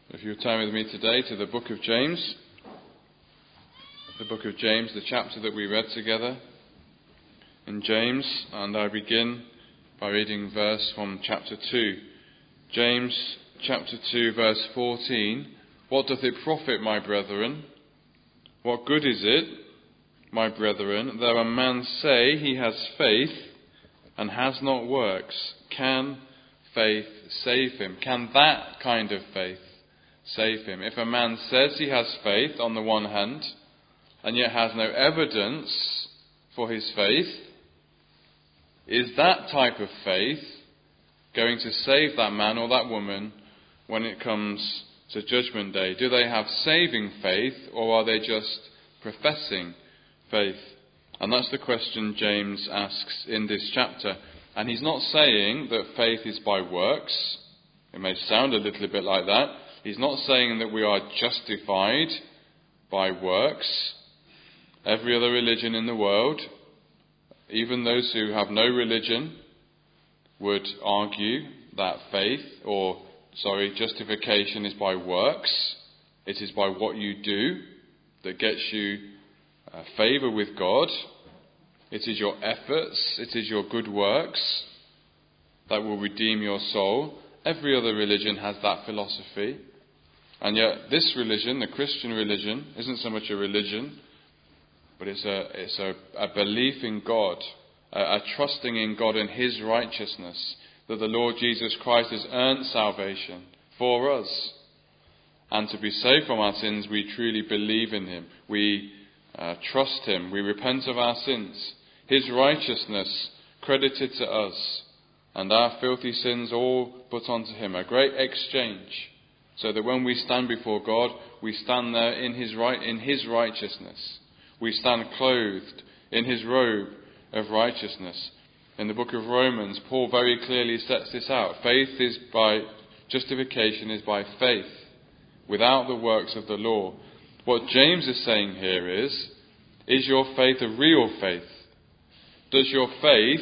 If you turn with me today to the book of James, the chapter that we read together in James, and I begin by reading verse from chapter 2. James chapter 2 verse 14. What doth it profit, my brethren? What good is it, my brethren, though a man say he has faith and has not works? Can faith save him? Can that kind of faith save him? If a man says he has faith on the one hand and yet has no evidence for his faith, is that type of faith going to save that man or that woman when it comes to Judgment Day? Do they have saving faith, or are they just professing faith? And that's the question James asks in this chapter. And he's not saying that faith is by works. It may sound a little bit like that. He's not saying that we are justified by works. Every other religion in the world, even those who have no religion, would argue that justification is by works. It is by what you do that gets you favour with God. It is your efforts, it is your good works that will redeem your soul. Every other religion has that philosophy. And yet this religion, the Christian religion, isn't so much a religion, but it's a belief in God, a trusting in God and His righteousness, that the Lord Jesus Christ has earned salvation for us. And to be saved from our sins, we truly believe in Him. We trust Him. We repent of our sins. His righteousness credited to us, and our filthy sins all put onto Him. A great exchange, so that when we stand before God, we stand there in His righteousness. We stand clothed in His robe of righteousness. In the book of Romans, Paul very clearly sets this out. Justification is by faith, without the works of the law. What James is saying here is your faith a real faith? Does your faith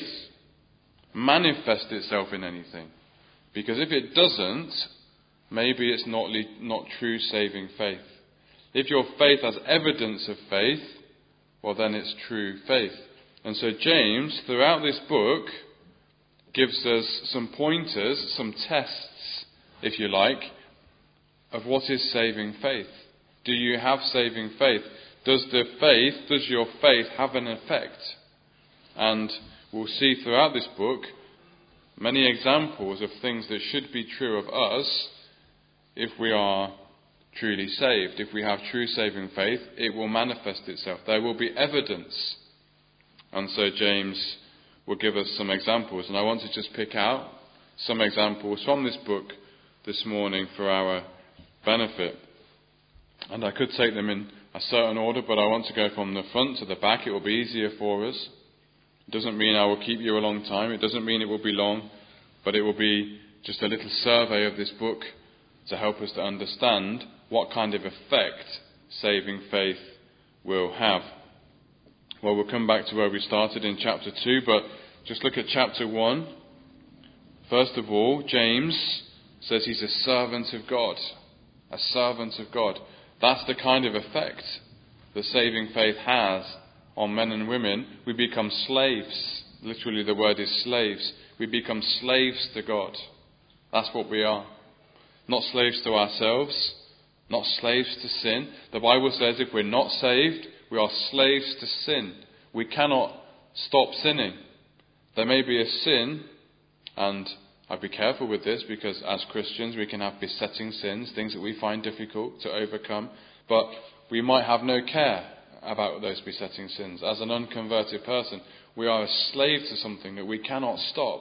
manifest itself in anything? Because if it doesn't, maybe it's not true saving faith. If your faith has evidence of faith, well then it's true faith. And so James, throughout this book, gives us some pointers, some tests, if you like, of what is saving faith. Do you have saving faith? Does your faith have an effect? And we'll see throughout this book many examples of things that should be true of us if we are truly saved. If we have true saving faith, it will manifest itself. There will be evidence. And so James will give us some examples. And I want to just pick out some examples from this book this morning for our benefit. And I could take them in a certain order, but I want to go from the front to the back. It will be easier for us. It doesn't mean I will keep you a long time. It doesn't mean it will be long, but it will be just a little survey of this book to help us to understand what kind of effect saving faith will have. Well, we'll come back to where we started in chapter 2, but just look at chapter 1. First of all, James says he's a servant of God. A servant of God. That's the kind of effect that saving faith has on men and women. We become slaves. Literally the word is slaves. We become slaves to God. That's what we are. Not slaves to ourselves. Not slaves to sin. The Bible says if we're not saved, we are slaves to sin. We cannot stop sinning. There may be a sin, and I'd be careful with this because as Christians we can have besetting sins, things that we find difficult to overcome, but we might have no care about those besetting sins. As an unconverted person, we are a slave to something that we cannot stop,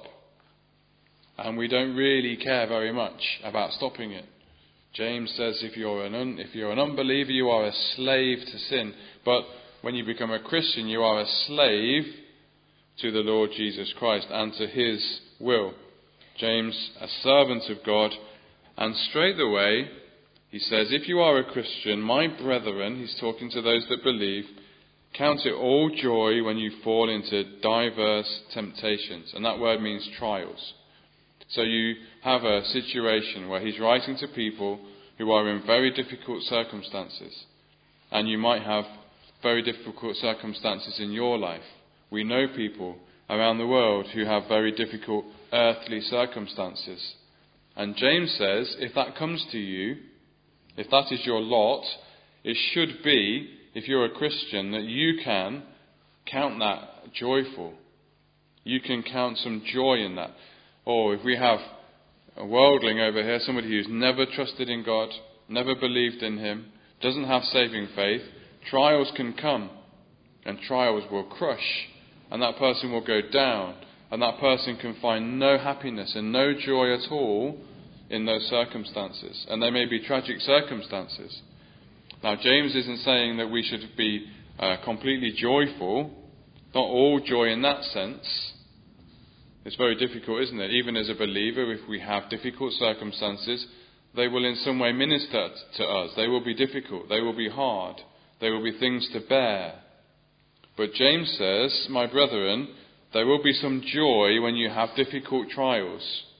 and we don't really care very much about stopping it. James says if you're an unbeliever, you are a slave to sin. But when you become a Christian, you are a slave to the Lord Jesus Christ and to His will. James, a servant of God, and straight away he says, if you are a Christian, my brethren, he's talking to those that believe, count it all joy when you fall into diverse temptations. And that word means trials. So you have a situation where he's writing to people who are in very difficult circumstances. And you might have very difficult circumstances in your life. We know people around the world who have very difficult earthly circumstances. And James says, if that comes to you, if that is your lot, it should be, if you're a Christian, that you can count that joyful. You can count some joy in that. Or if we have a worldling over here, somebody who's never trusted in God, never believed in him, doesn't have saving faith, trials can come, and trials will crush, and that person will go down, and that person can find no happiness and no joy at all in those circumstances. And they may be tragic circumstances. Now, James isn't saying that we should be completely joyful, not all joy in that sense. It's very difficult, isn't it? Even as a believer, if we have difficult circumstances, they will in some way minister to us. They will be difficult. They will be hard. There will be things to bear. But James says, my brethren, there will be some joy when you have difficult trials.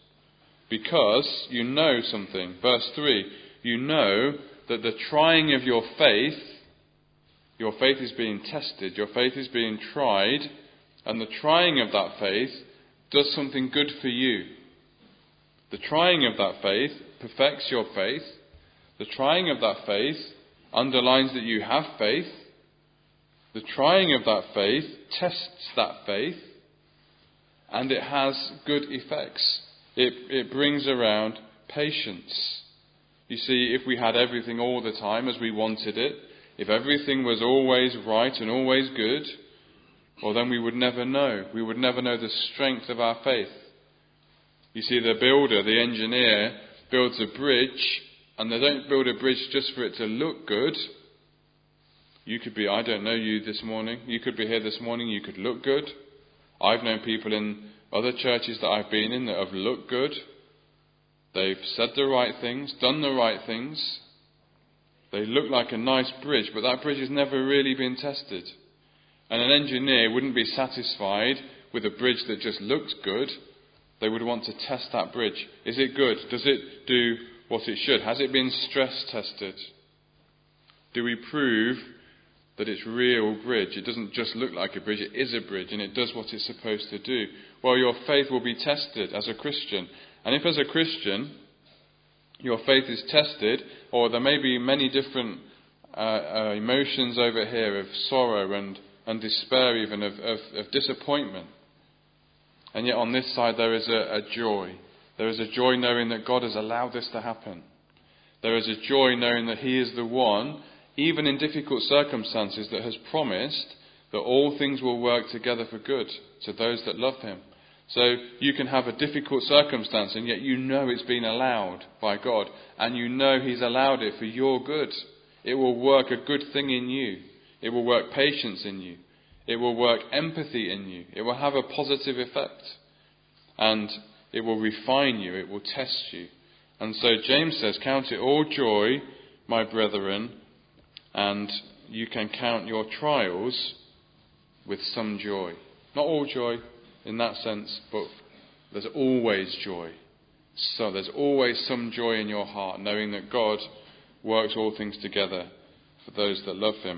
Because you know something. Verse 3, you know that the trying of your faith is being tested. Your faith is being tried. And the trying of that faith does something good for you. The trying of that faith perfects your faith. The trying of that faith underlines that you have faith. The trying of that faith tests that faith, and it has good effects. It brings around patience. You see, if we had everything all the time as we wanted it, if everything was always right and always good, well, then we would never know. We would never know the strength of our faith. You see, the builder, the engineer, builds a bridge, and they don't build a bridge just for it to look good. You could be, I don't know you this morning. You could be here this morning, you could look good. I've known people in other churches that I've been in that have looked good. They've said the right things, done the right things. They look like a nice bridge, but that bridge has never really been tested. And an engineer wouldn't be satisfied with a bridge that just looks good. They would want to test that bridge. Is it good? Does it do what it should? Has it been stress tested? Do we prove that it's real bridge? It doesn't just look like a bridge, it is a bridge and it does what it's supposed to do. Well, your faith will be tested as a Christian. And if as a Christian your faith is tested, or there may be many different emotions over here of sorrow and despair, even of disappointment. And yet on this side there is a joy. There is a joy knowing that God has allowed this to happen. There is a joy knowing that He is the one, even in difficult circumstances, that has promised that all things will work together for good to those that love Him. So you can have a difficult circumstance and yet you know it's been allowed by God, and you know He's allowed it for your good. It will work a good thing in you. It will work patience in you. It will work empathy in you. It will have a positive effect. And it will refine you. It will test you. And so James says, count it all joy, my brethren, and you can count your trials with some joy. Not all joy in that sense, but there's always joy. So there's always some joy in your heart, knowing that God works all things together for those that love Him.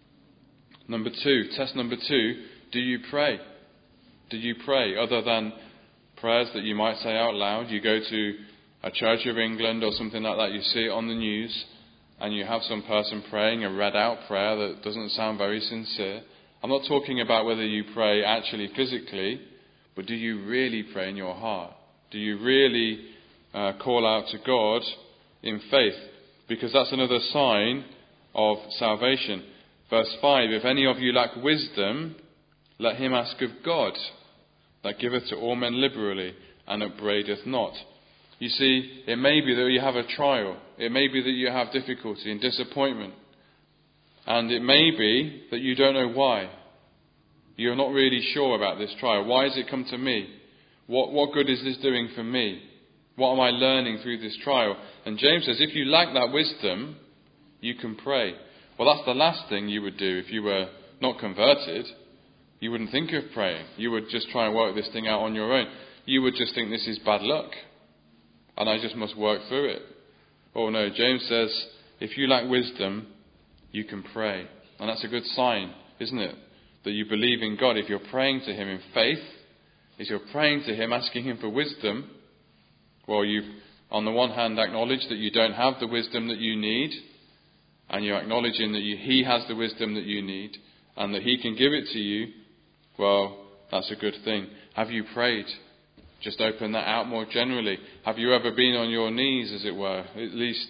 Test number two, do you pray? Do you pray? Other than prayers that you might say out loud, you go to a Church of England or something like that, you see it on the news, and you have some person praying a read out prayer that doesn't sound very sincere. I'm not talking about whether you pray actually physically, but do you really pray in your heart? Do you really call out to God in faith? Because that's another sign of salvation. Verse 5, if any of you lack wisdom, let him ask of God, that giveth to all men liberally, and upbraideth not. You see, it may be that you have a trial. It may be that you have difficulty and disappointment. And it may be that you don't know why. You're not really sure about this trial. Why has it come to me? What good is this doing for me? What am I learning through this trial? And James says, if you lack that wisdom, you can pray. Well, that's the last thing you would do if you were not converted. You wouldn't think of praying. You would just try and work this thing out on your own. You would just think this is bad luck, and I just must work through it. Oh no, James says, if you lack wisdom, you can pray. And that's a good sign, isn't it? That you believe in God. If you're praying to him in faith, if you're praying to him, asking him for wisdom, well, you've, on the one hand, acknowledged that you don't have the wisdom that you need, and you're acknowledging that he has the wisdom that you need, and that he can give it to you, well, that's a good thing. Have you prayed? Just open that out more generally. Have you ever been on your knees, as it were, at least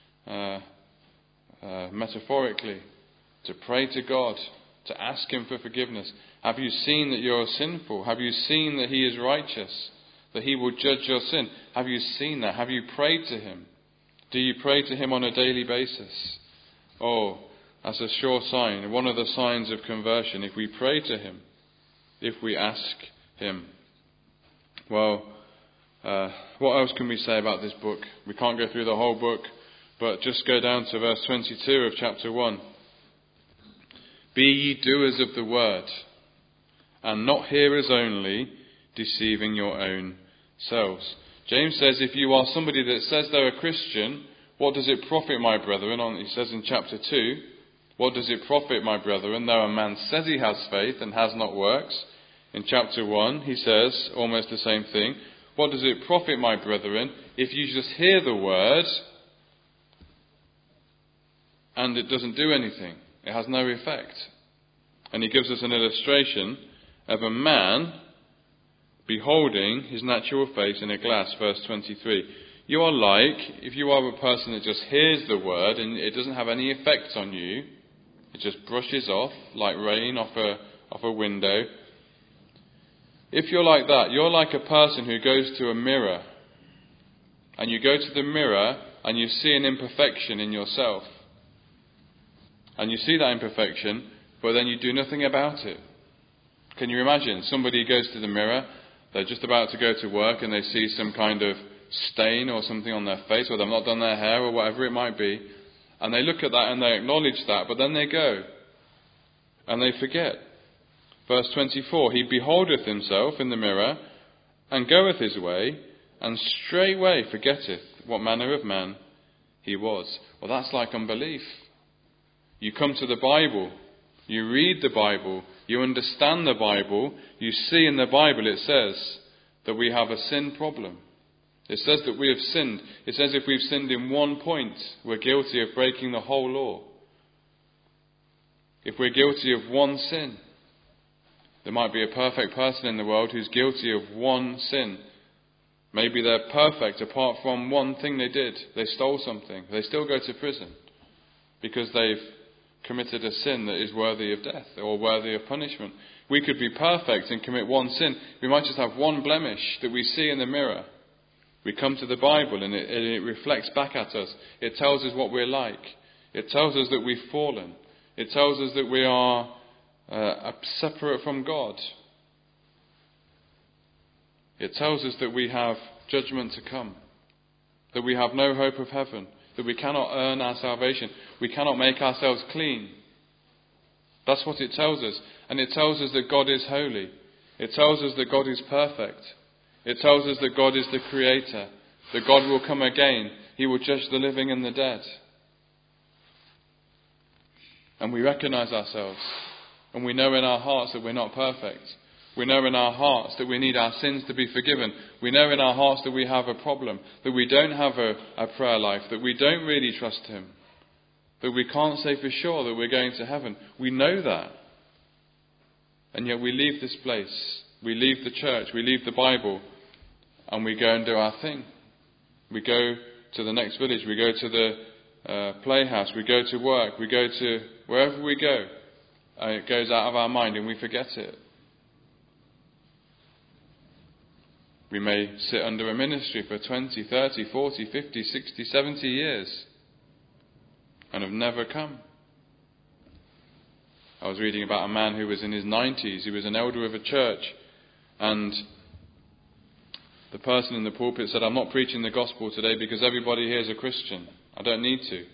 metaphorically, to pray to God, to ask him for forgiveness? Have you seen that you're sinful? Have you seen that he is righteous, that he will judge your sin? Have you seen that? Have you prayed to him? Do you pray to him on a daily basis? Oh, that's a sure sign, one of the signs of conversion, if we pray to him, if we ask him. Well, what else can we say about this book? We can't go through the whole book, but just go down to verse 22 of chapter 1. Be ye doers of the word, and not hearers only, deceiving your own selves. James says if you are somebody that says they're a Christian, what does it profit, my brethren? He says in chapter 2, what does it profit, my brethren, though a man says he has faith and has not works? In chapter 1, he says almost the same thing. What does it profit, my brethren, if you just hear the word and it doesn't do anything? It has no effect. And he gives us an illustration of a man beholding his natural face in a glass, verse 23. You are like, if you are a person that just hears the word and it doesn't have any effect on you, it just brushes off like rain off a window. If you're like that, you're like a person who goes to a mirror, and you go to the mirror and you see an imperfection in yourself. And you see that imperfection, but then you do nothing about it. Can you imagine? Somebody goes to the mirror, they're just about to go to work and they see some kind of stain or something on their face, or they've not done their hair or whatever it might be, and they look at that and they acknowledge that, but then they go and they forget. Verse 24, he beholdeth himself in the mirror, and goeth his way, and straightway forgetteth what manner of man he was. Well, that's like unbelief. You come to the Bible, you read the Bible, you understand the Bible, you see in the Bible it says that we have a sin problem. It says that we have sinned. It says if we've sinned in one point, we're guilty of breaking the whole law. If we're guilty of one sin, there might be a perfect person in the world who's guilty of one sin. Maybe they're perfect apart from one thing they did. They stole something. They still go to prison because they've committed a sin that is worthy of death or worthy of punishment. We could be perfect and commit one sin. We might just have one blemish that we see in the mirror. We come to the Bible and it reflects back at us. It tells us what we're like. It tells us that we've fallen. It tells us that we are separate from God. It tells us that we have judgment to come, that we have no hope of heaven, that we cannot earn our salvation, we cannot make ourselves clean. That's what it tells us. And it tells us that God is holy. It tells us that God is perfect. It tells us that God is the Creator, that God will come again. He will judge the living and the dead. And we recognise ourselves. And we know in our hearts that we're not perfect. We know in our hearts that we need our sins to be forgiven. We know in our hearts that we have a problem, that we don't have a prayer life, that we don't really trust Him, that we can't say for sure that we're going to heaven. We know that. And yet we leave this place, we leave the church, we leave the Bible, and we go and do our thing. We go to the next village, we go to the playhouse, we go to work, we go to wherever we go. It goes out of our mind and we forget it. We may sit under a ministry for 20, 30, 40, 50, 60, 70 years and have never come. I was reading about a man who was in his 90s. He was an elder of a church, and the person in the pulpit said, "I'm not preaching the gospel today because everybody here is a Christian. I don't need to."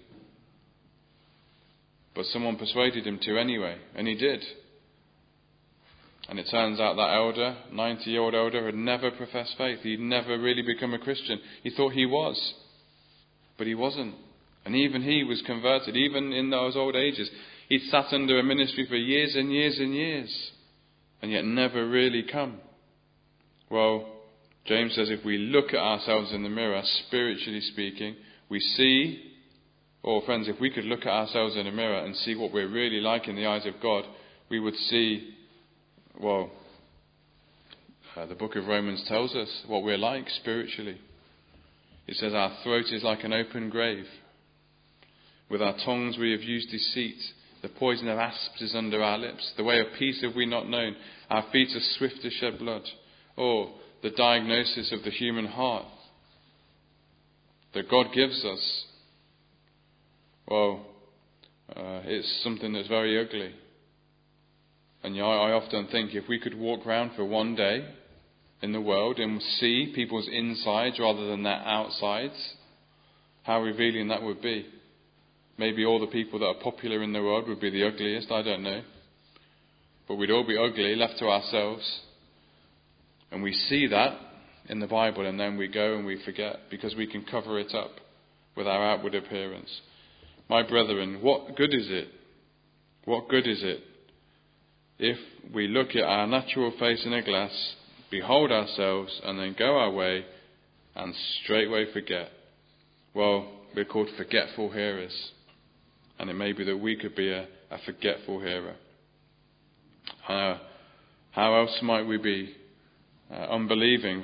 But someone persuaded him to anyway, and he did. And it turns out that elder, 90-year-old elder, had never professed faith. He'd never really become a Christian. He thought he was. But he wasn't. And even he was converted. Even in those old ages, he'd sat under a ministry for years and years and years, and yet never really come. Well, James says if we look at ourselves in the mirror, spiritually speaking, we see, or friends, if we could look at ourselves in a mirror and see what we're really like in the eyes of God, we would see, well, the book of Romans tells us what we're like spiritually. It says our throat is like an open grave. With our tongues we have used deceit. The poison of asps is under our lips. The way of peace have we not known. Our feet are swift to shed blood. Or the diagnosis of the human heart that God gives us. Well, it's something that's very ugly. And I often think if we could walk around for one day in the world and see people's insides rather than their outsides, how revealing that would be. Maybe all the people that are popular in the world would be the ugliest, I don't know. But we'd all be ugly, left to ourselves. And we see that in the Bible, and then we go and we forget because we can cover it up with our outward appearance. My brethren, what good is it? What good is it if we look at our natural face in a glass, behold ourselves, and then go our way and straightway forget? Well, we're called forgetful hearers. And it may be that we could be a forgetful hearer. How else might we be unbelieving?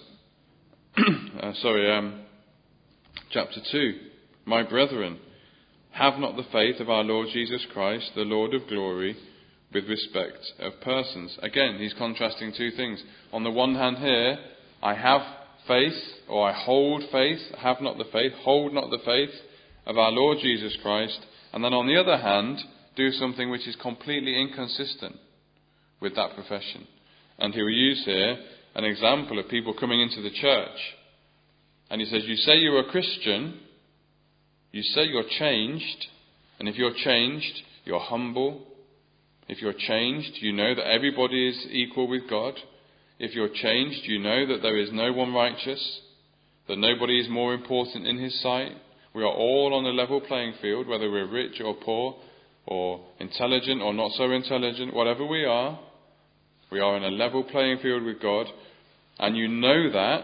Chapter 2. My brethren, have not the faith of our Lord Jesus Christ, the Lord of glory, with respect of persons. Again, he's contrasting two things. On the one hand here, I have faith, or I hold faith, have not the faith, hold not the faith of our Lord Jesus Christ. And then on the other hand, do something which is completely inconsistent with that profession. And he will use here an example of people coming into the church. And he says, you say you're a Christian, you say you're changed, and if you're changed, you're humble. If you're changed, you know that everybody is equal with God. If you're changed, you know that there is no one righteous, that nobody is more important in his sight. We are all on a level playing field, whether we're rich or poor, or intelligent or not so intelligent, whatever we are on a level playing field with God. And you know that,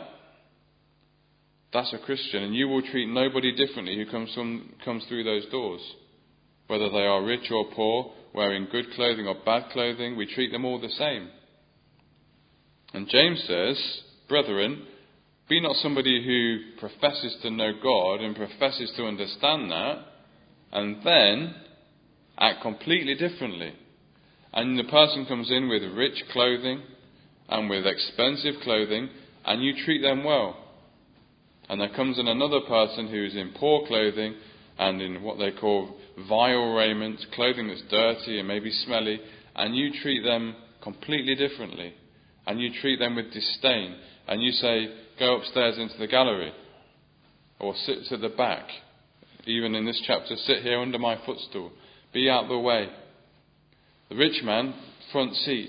that's a Christian, and you will treat nobody differently who comes through those doors. Whether they are rich or poor, wearing good clothing or bad clothing, we treat them all the same. And James says, brethren, be not somebody who professes to know God and professes to understand that, and then act completely differently. And the person comes in with rich clothing and with expensive clothing, and you treat them well. And there comes in another person who is in poor clothing and in what they call vile raiment, clothing that's dirty and maybe smelly, and you treat them completely differently. And you treat them with disdain. And you say, go upstairs into the gallery, or sit to the back. Even in this chapter, sit here under my footstool. Be out the way. The rich man, front seat.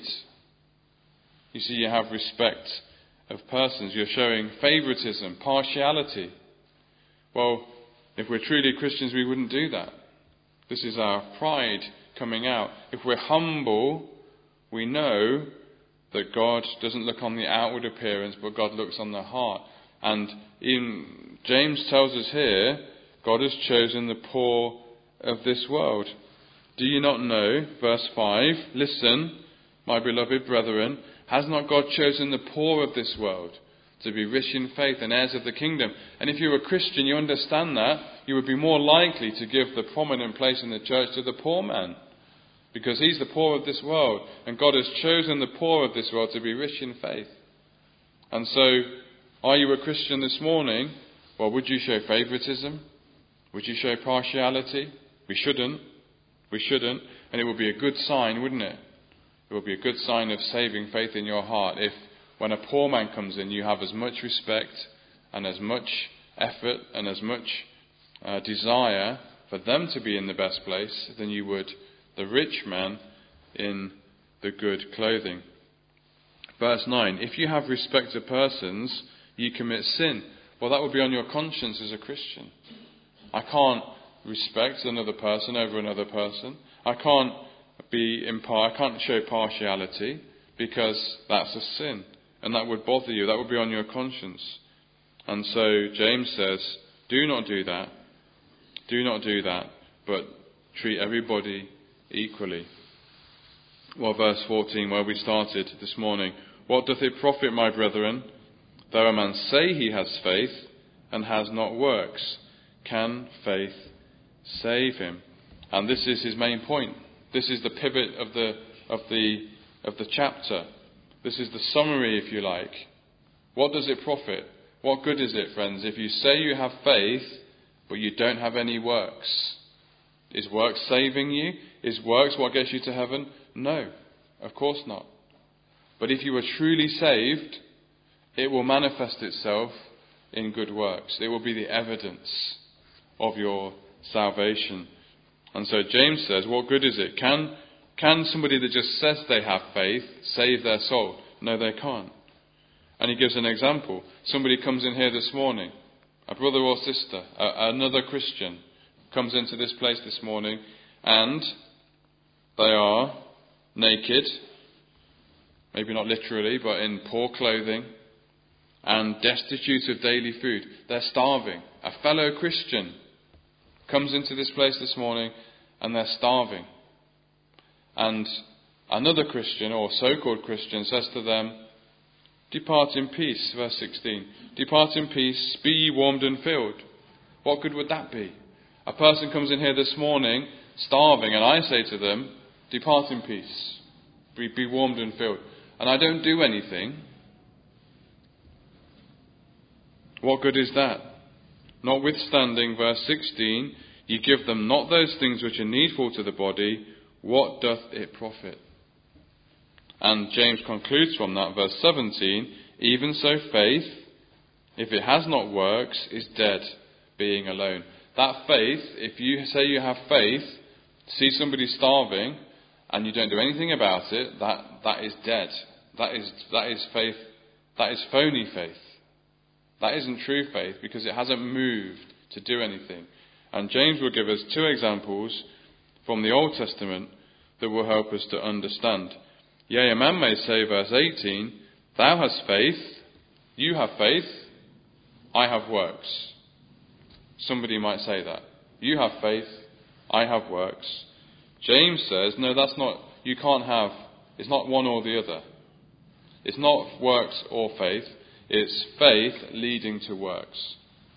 You see, you have respect of persons. You're showing favoritism, partiality. Well, if we're truly Christians, we wouldn't do that. This is our pride coming out. If we're humble, we know that God doesn't look on the outward appearance, but God looks on the heart. And in James tells us here, God has chosen the poor of this world. Do you not know, verse 5, listen, my beloved brethren, has not God chosen the poor of this world to be rich in faith and heirs of the kingdom? And if you're a Christian, you understand that, you would be more likely to give the prominent place in the church to the poor man, because he's the poor of this world, and God has chosen the poor of this world to be rich in faith. And so, are you a Christian this morning? Well, would you show favoritism? Would you show partiality? We shouldn't. We shouldn't. And it would be a good sign, wouldn't it? It would be a good sign of saving faith in your heart if, when a poor man comes in, you have as much respect and as much effort and as much desire for them to be in the best place than you would the rich man in the good clothing. Verse 9, if you have respect to persons, ye commit sin. Well, that would be on your conscience as a Christian. I can't respect another person over another person. I can't I can't show partiality, because that's a sin, and that would bother you. That would be on your conscience. And so James says, do not do that. Do not do that, but treat everybody equally. Well, verse 14, where we started this morning. What doth it profit, my brethren, though a man say he has faith and has not works? Can faith save him? And this is his main point. This is the pivot of the chapter. This is the summary, if you like. What does it profit? What good is it, friends, if you say you have faith, but you don't have any works? Is works saving you? Is works what gets you to heaven? No, of course not. But if you are truly saved, it will manifest itself in good works. It will be the evidence of your salvation. And so James says, what good is it? Can somebody that just says they have faith save their soul? No, they can't. And he gives an example. Somebody comes in here this morning, a brother or sister, another Christian, comes into this place this morning, and they are naked, maybe not literally, but in poor clothing, and destitute of daily food. They're starving. A fellow Christian comes into this place this morning, and they're starving. And another Christian, or so-called Christian, says to them, depart in peace, verse 16. Depart in peace, be ye warmed and filled. What good would that be? A person comes in here this morning, starving, and I say to them, depart in peace, be warmed and filled. And I don't do anything. What good is that? Notwithstanding, verse 16, ye give them not those things which are needful to the body, what doth it profit? And James concludes from that, verse 17, even so faith, if it has not works, is dead, being alone. That faith, if you say you have faith, see somebody starving, and you don't do anything about it, that is dead. That is faith. That is phony faith. That isn't true faith, because it hasn't moved to do anything. And James will give us two examples from the Old Testament that will help us to understand. Yea, a man may say, verse 18, thou hast faith, you have faith, I have works. Somebody might say that. You have faith, I have works. James says, no, that's not, you can't have, it's not one or the other. It's not works or faith, it's faith leading to works.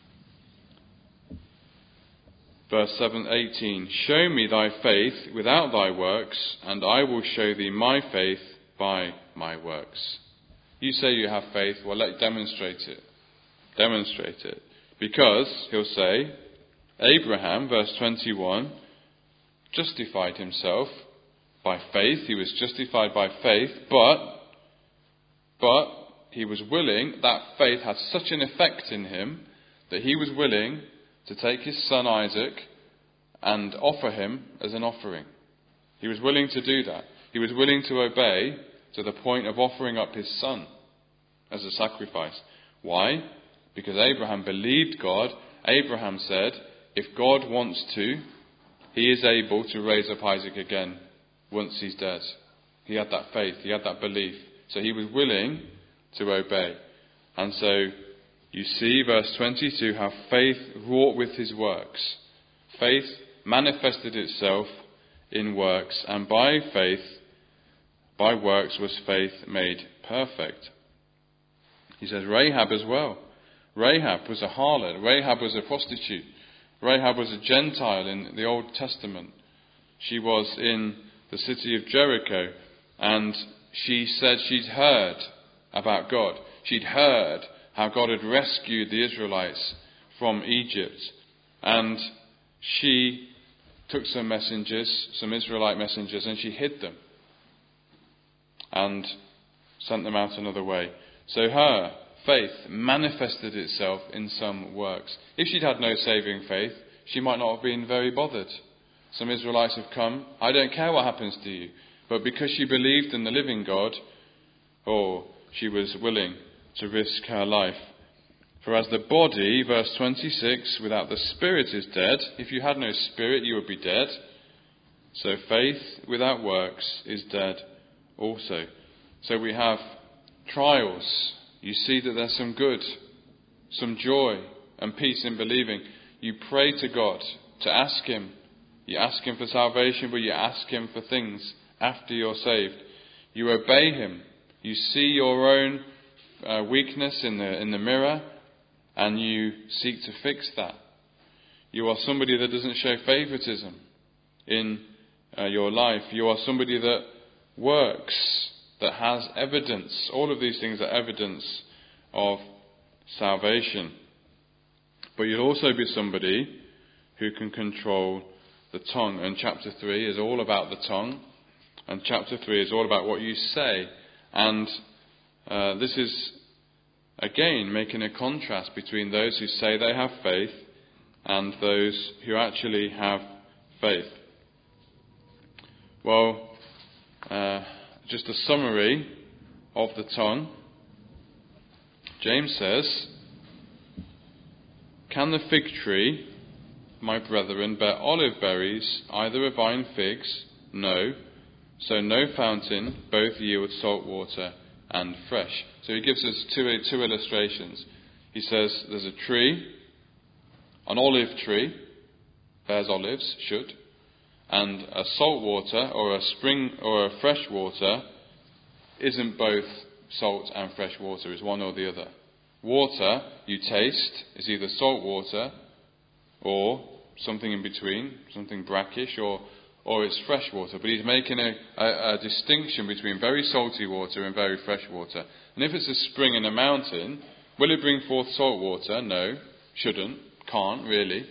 Verse 18, show me thy faith without thy works, and I will show thee my faith by my works. You say you have faith, well, demonstrate it. Demonstrate it. Because, he'll say, Abraham, verse 21, justified himself by faith. He was justified by faith, but he was willing, that faith had such an effect in him that he was willing to take his son Isaac and offer him as an offering. He was willing to do that. He was willing to obey to the point of offering up his son as a sacrifice. Why? Because Abraham believed God. Abraham said, if God wants to, he is able to raise up Isaac again once he's dead. He had that faith. He had that belief. So he was willing to obey. And so you see, verse 22, how faith wrought with his works. Faith manifested itself in works, and by works was faith made perfect. He says Rahab as well. Rahab was a harlot. Rahab was a prostitute. Rahab was a Gentile in the Old Testament. She was in the city of Jericho, and she said she'd heard about God. She'd heard how God had rescued the Israelites from Egypt. And she took some Israelite messengers, and she hid them and sent them out another way. So her faith manifested itself in some works. If she'd had no saving faith, she might not have been very bothered. Some Israelites have come, I don't care what happens to you. But because she believed in the living God, she was willing to risk her life. For as the body, verse 26, without the spirit is dead, if you had no spirit you would be dead, so faith without works is dead also. So we have trials. You see that there's some good, some joy and peace in believing. You pray to God to ask Him. You ask Him for salvation, but you ask Him for things after you're saved. You obey Him. You see your own weakness in the mirror, and you seek to fix that. You are somebody that doesn't show favoritism in your life. You are somebody that works, that has evidence. All of these things are evidence of salvation. But you'll also be somebody who can control the tongue. And chapter 3 is all about the tongue. And chapter 3 is all about what you say. And this is, again, making a contrast between those who say they have faith and those who actually have faith. Well, just a summary of the tongue. James says, "Can the fig tree, my brethren, bear olive berries, either of vine figs? No. So no fountain, both yield salt water and fresh." So he gives us two illustrations. He says there's a tree, an olive tree, bears olives, should, and a salt water or a spring or a fresh water isn't both salt and fresh water, is one or the other. Water, you taste, is either salt water or something in between, something brackish, or it's fresh water. But he's making a distinction between very salty water and very fresh water. And if it's a spring in a mountain, will it bring forth salt water? No, shouldn't, can't really.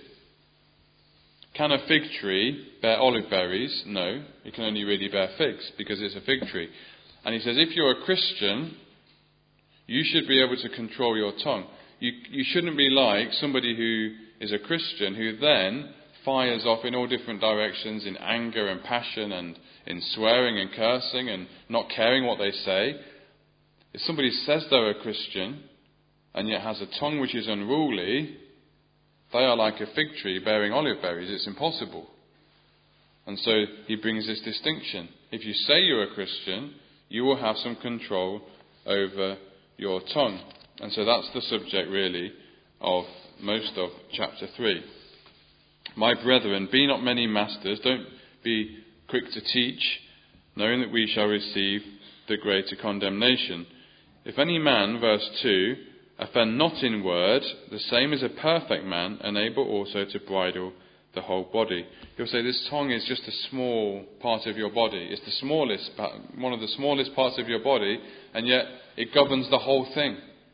Can a fig tree bear olive berries? No, it can only really bear figs because it's a fig tree. And he says if you're a Christian, you should be able to control your tongue. You shouldn't be like somebody who is a Christian who then fires off in all different directions in anger and passion and in swearing and cursing and not caring what they say. If somebody says they're a Christian and yet has a tongue which is unruly, they are like a fig tree bearing olive berries. It's impossible. And so he brings this distinction. If you say you're a Christian, you will have some control over your tongue. And so that's the subject really of most of chapter 3. My brethren, be not many masters, don't be quick to teach, knowing that we shall receive the greater condemnation. If any man, verse 2, offend not in word, the same is a perfect man, and able also to bridle the whole body. You'll say this tongue is just a small part of your body. It's the smallest, one of the smallest parts of your body, and yet it governs the whole thing.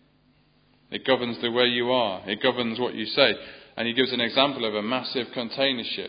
It governs the way you are. It governs what you say. And he gives an example of a massive container ship.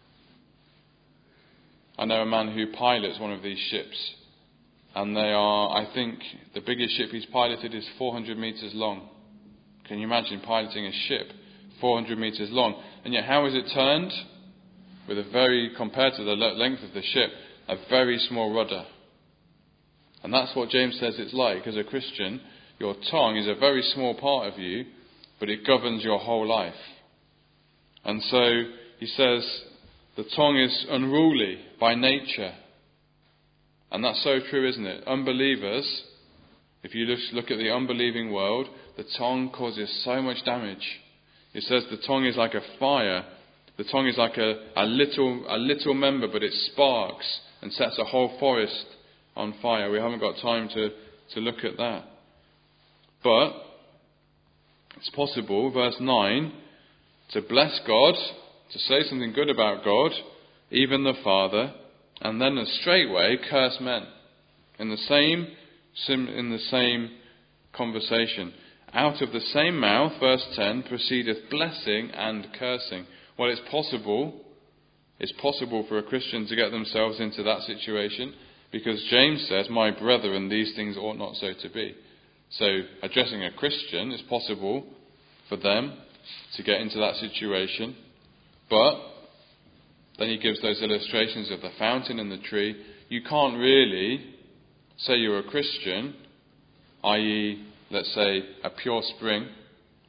I know a man who pilots one of these ships. And they are, I think, the biggest ship he's piloted is 400 metres long. Can you imagine piloting a ship 400 metres long? And yet how is it turned? With compared to the length of the ship, a very small rudder. And that's what James says it's like. As a Christian, your tongue is a very small part of you, but it governs your whole life. And so he says the tongue is unruly by nature. And that's so true, isn't it? Unbelievers, if you just look at the unbelieving world, the tongue causes so much damage. It says the tongue is like a fire. The tongue is like a little member, but it sparks and sets a whole forest on fire. We haven't got time to look at that. But it's possible, verse 9, to bless God, to say something good about God, even the Father, and then straightway curse men in the same conversation. Out of the same mouth, verse 10, proceedeth blessing and cursing. Well, it's possible for a Christian to get themselves into that situation, because James says, my brethren, these things ought not so to be. So addressing a Christian, it's possible for them to get into that situation. But then he gives those illustrations of the fountain and the tree. You can't really say you're a Christian, i.e., let's say a pure spring,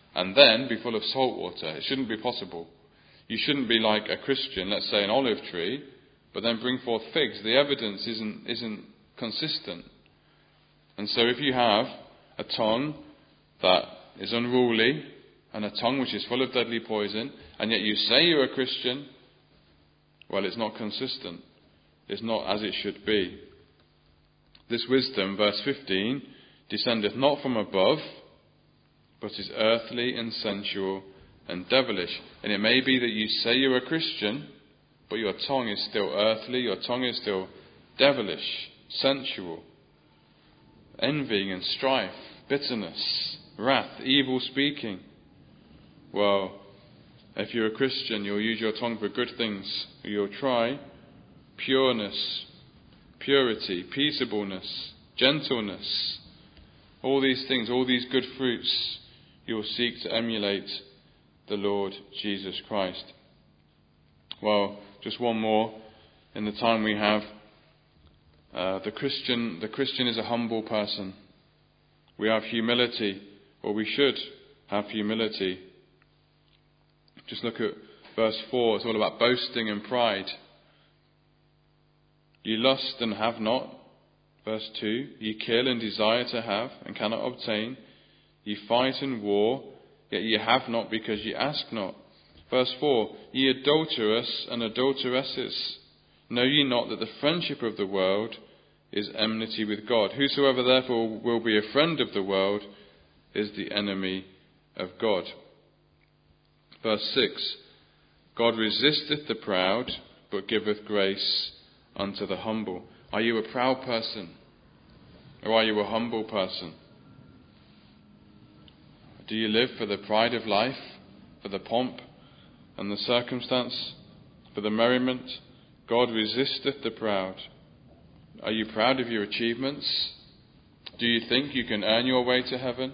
and then be full of salt water. It shouldn't be possible. You shouldn't be like a Christian, let's say an olive tree, but then bring forth figs. The evidence isn't consistent. And so if you have a tongue that is unruly, and a tongue which is full of deadly poison, and yet you say you're a Christian, well, it's not consistent. It's not as it should be. This wisdom, verse 15, descendeth not from above, but is earthly and sensual and devilish. And it may be that you say you're a Christian, but your tongue is still earthly, your tongue is still devilish, sensual, envying and strife, bitterness, wrath, evil speaking. Well, if you're a Christian, you'll use your tongue for good things. You'll try pureness, purity, peaceableness, gentleness. All these things, all these good fruits, you will seek to emulate the Lord Jesus Christ. Well, just one more in the time we have. The Christian is a humble person. We have humility, or we should have humility. Just look at verse 4. It's all about boasting and pride. Ye lust and have not. Verse 2. Ye kill and desire to have and cannot obtain. Ye fight and war, yet ye have not because ye ask not. Verse 4. Ye adulterous and adulteresses, know ye not that the friendship of the world is enmity with God? Whosoever therefore will be a friend of the world is the enemy of God. Verse 6. God resisteth the proud, but giveth grace unto the humble. Are you a proud person? Or are you a humble person? Do you live for the pride of life, for the pomp and the circumstance, for the merriment? God resisteth the proud. Are you proud of your achievements? Do you think you can earn your way to heaven?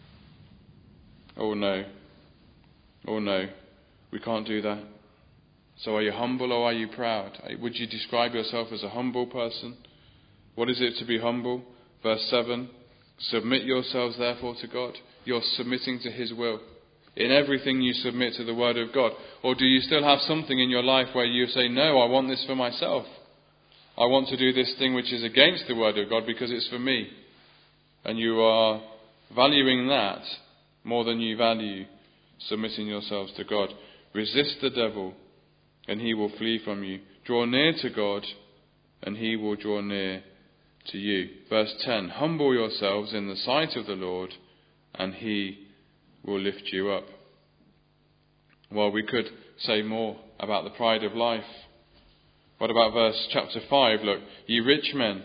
Oh no. Oh no. We can't do that. So are you humble or are you proud? Would you describe yourself as a humble person? What is it to be humble? Verse 7. Submit yourselves therefore to God. You're submitting to His will. In everything you submit to the Word of God. Or do you still have something in your life where you say, no, I want this for myself. I want to do this thing which is against the Word of God because it's for me. And you are valuing that more than you value submitting yourselves to God. Resist the devil and he will flee from you. Draw near to God and He will draw near to you. Verse 10. Humble yourselves in the sight of the Lord and He will lift you up. Well, we could say more about the pride of life. What about chapter 5? Look, ye rich men,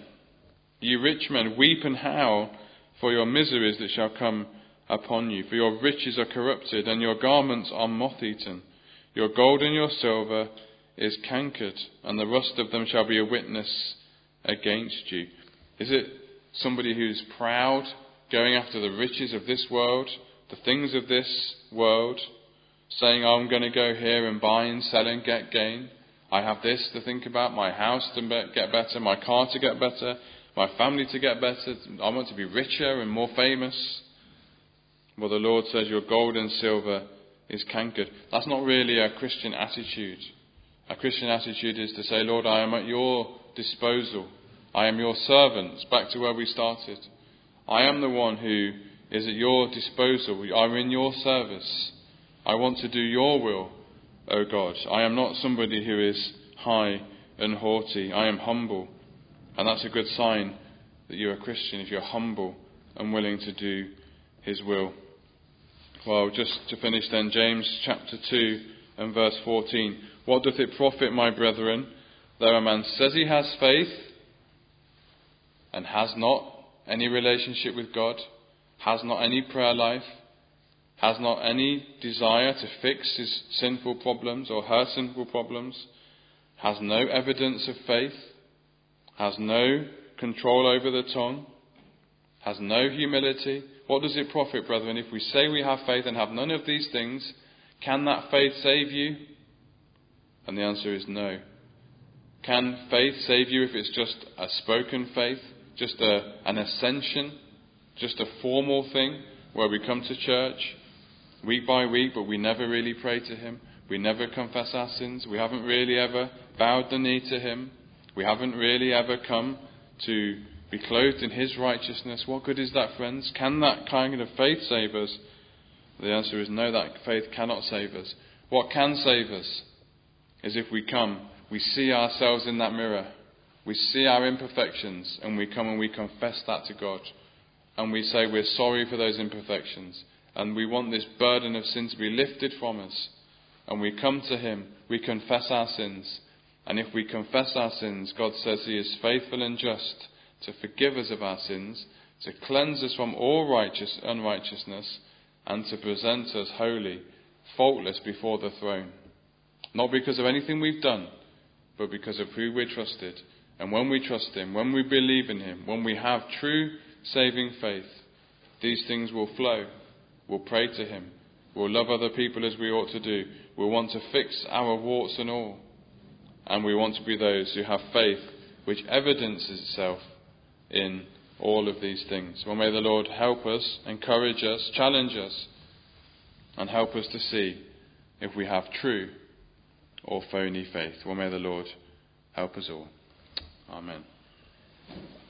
weep and howl for your miseries that shall come upon you. For your riches are corrupted, and your garments are moth-eaten. Your gold and your silver is cankered, and the rust of them shall be a witness against you. Is it somebody who's proud, going after the riches of this world, the things of this world, saying, I'm going to go here and buy and sell and get gain? I have this to think about, my house to get better, my car to get better, my family to get better. I want to be richer and more famous. Well, the Lord says your gold and silver is cankered. That's not really a Christian attitude. A Christian attitude is to say, Lord, I am at your disposal. I am your servant. Back to where we started. I am the one who is at your disposal. I'm in your service. I want to do your will, O God. I am not somebody who is high and haughty. I am humble. And that's a good sign that you're a Christian, if you're humble and willing to do His will. Well, just to finish then, James chapter 2 and verse 14. What doth it profit, my brethren, though a man says he has faith and has not any relationship with God, has not any prayer life, has not any desire to fix his sinful problems or her sinful problems, has no evidence of faith, has no control over the tongue, has no humility? What does it profit, brethren, if we say we have faith and have none of these things? Can that faith save you? And the answer is no. Can faith save you if it's just a spoken faith, just an ascension, just a formal thing where we come to church, week by week, but we never really pray to him. We never confess our sins. We haven't really ever bowed the knee to him. We haven't really ever come to be clothed in his righteousness. What good is that, friends? Can that kind of faith save us? The answer is no, that faith cannot save us. What can save us is if we come, we see ourselves in that mirror, we see our imperfections, and we come and we confess that to God. And we say we're sorry for those imperfections, and we want this burden of sin to be lifted from us. And we come to him, we confess our sins. And if we confess our sins, God says he is faithful and just to forgive us of our sins, to cleanse us from all unrighteousness, and to present us holy, faultless before the throne. Not because of anything we've done, but because of who we're trusted. And when we trust him, when we believe in him, when we have true saving faith, these things will flow. We'll pray to him. We'll love other people as we ought to do. We'll want to fix our warts and all. And we want to be those who have faith which evidences itself in all of these things. Well, may the Lord help us, encourage us, challenge us, and help us to see if we have true or phony faith. Well, may the Lord help us all. Amen.